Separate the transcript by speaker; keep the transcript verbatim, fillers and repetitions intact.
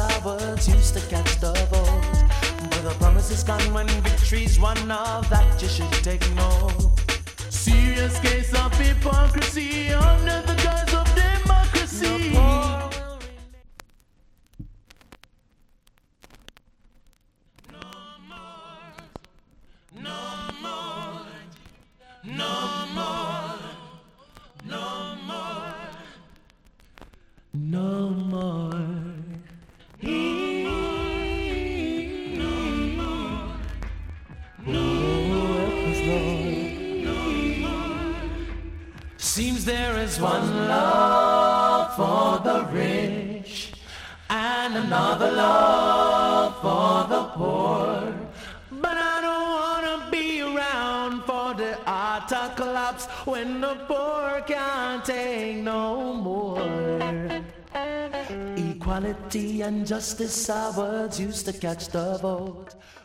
Speaker 1: our words used to catch the vote. But the promise is gone when victory's won, all that you should take note.
Speaker 2: Serious case of hypocrisy under the guise of democracy.
Speaker 1: No
Speaker 2: No more, no more, no more,
Speaker 1: No more.
Speaker 2: Seems there is one love for the rich and another love for the poor. But I don't wanna be around for the utter collapse when the poor can't take no more.
Speaker 1: Equality and justice, our words used to catch the vote.